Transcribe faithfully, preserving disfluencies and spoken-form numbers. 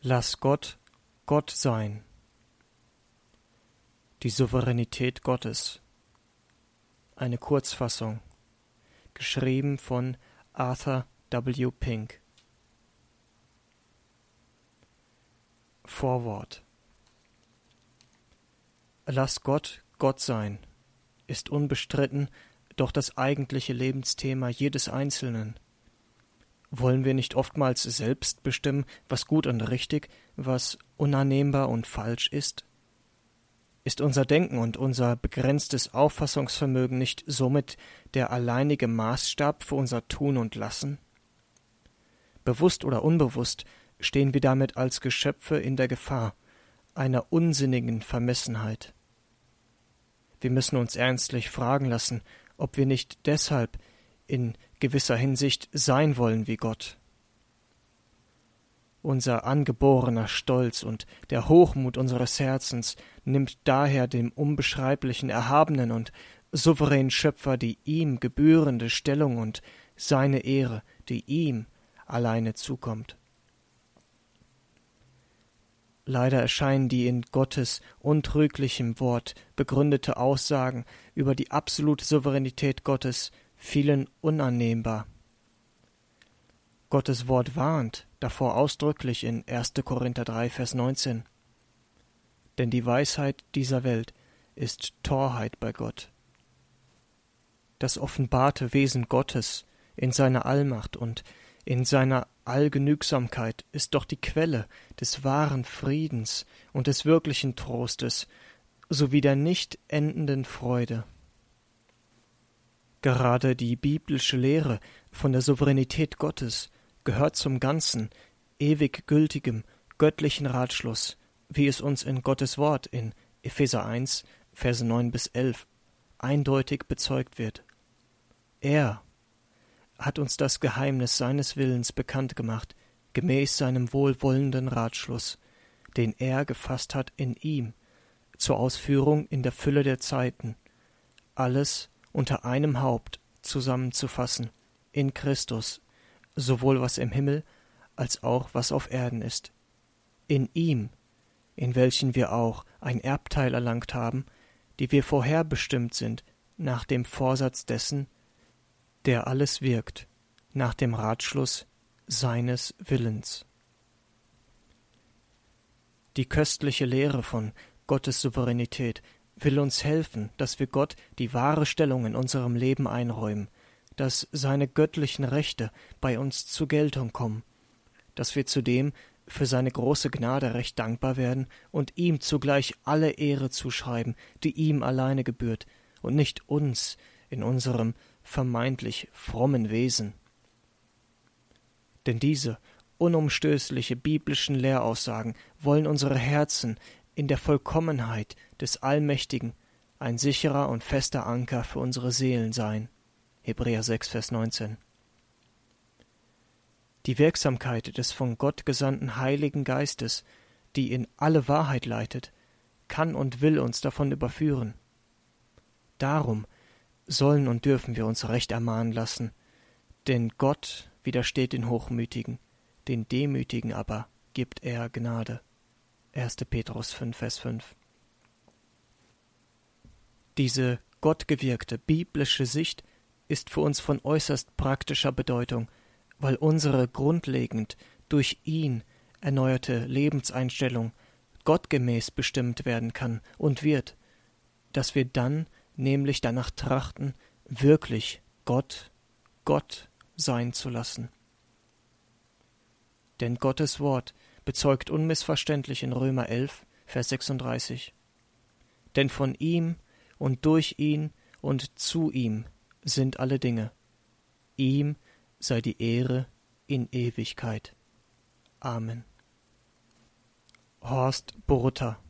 Lass Gott Gott sein. Die Souveränität Gottes. Eine Kurzfassung. Geschrieben von Arthur W. Pink. Vorwort. Lass Gott Gott sein ist unbestritten doch das eigentliche Lebensthema jedes Einzelnen. Wollen wir nicht oftmals selbst bestimmen, was gut und richtig, was unannehmbar und falsch ist? Ist unser Denken und unser begrenztes Auffassungsvermögen nicht somit der alleinige Maßstab für unser Tun und Lassen? Bewusst oder unbewusst stehen wir damit als Geschöpfe in der Gefahr einer unsinnigen Vermessenheit. Wir müssen uns ernstlich fragen lassen, ob wir nicht deshalb in gewisser Hinsicht sein wollen wie Gott. Unser angeborener Stolz und der Hochmut unseres Herzens nimmt daher dem unbeschreiblichen, erhabenen und souveränen Schöpfer die ihm gebührende Stellung und seine Ehre, die ihm alleine zukommt. Leider erscheinen die in Gottes untrüglichem Wort begründete Aussagen über die absolute Souveränität Gottes vielen unannehmbar. Gottes Wort warnt davor ausdrücklich in erster Korinther drei, Vers neunzehn. Denn die Weisheit dieser Welt ist Torheit bei Gott. Das offenbarte Wesen Gottes in seiner Allmacht und in seiner Allgenügsamkeit ist doch die Quelle des wahren Friedens und des wirklichen Trostes sowie der nicht endenden Freude. Gerade die biblische Lehre von der Souveränität Gottes gehört zum ganzen, ewig gültigem, göttlichen Ratschluss, wie es uns in Gottes Wort in Epheser eins, Verse neun bis elf eindeutig bezeugt wird. Er hat uns das Geheimnis seines Willens bekannt gemacht, gemäß seinem wohlwollenden Ratschluss, den er gefasst hat in ihm, zur Ausführung in der Fülle der Zeiten, alles unter einem Haupt zusammenzufassen, in Christus, sowohl was im Himmel als auch was auf Erden ist. In ihm, in welchen wir auch ein Erbteil erlangt haben, die wir vorherbestimmt sind, nach dem Vorsatz dessen, der alles wirkt, nach dem Ratschluss seines Willens. Die köstliche Lehre von Gottes Souveränität will uns helfen, dass wir Gott die wahre Stellung in unserem Leben einräumen, dass seine göttlichen Rechte bei uns zur Geltung kommen, dass wir zudem für seine große Gnade recht dankbar werden und ihm zugleich alle Ehre zuschreiben, die ihm alleine gebührt und nicht uns in unserem vermeintlich frommen Wesen. Denn diese unumstößliche biblischen Lehraussagen wollen unsere Herzen in der Vollkommenheit des Allmächtigen ein sicherer und fester Anker für unsere Seelen sein. Hebräer sechs, Vers neunzehn. Die Wirksamkeit des von Gott gesandten Heiligen Geistes, die in alle Wahrheit leitet, kann und will uns davon überführen. Darum sollen und dürfen wir uns recht ermahnen lassen, denn Gott widersteht den Hochmütigen, den Demütigen aber gibt er Gnade. erster Petrus fünf, Vers fünf. Diese gottgewirkte biblische Sicht ist für uns von äußerst praktischer Bedeutung, weil unsere grundlegend durch ihn erneuerte Lebenseinstellung gottgemäß bestimmt werden kann und wird, dass wir dann nämlich danach trachten, wirklich Gott, Gott sein zu lassen. Denn Gottes Wort bezeugt unmissverständlich in Römer elf, Vers sechsunddreißig. Denn von ihm und durch ihn und zu ihm sind alle Dinge. Ihm sei die Ehre in Ewigkeit. Amen. Horst Borutta.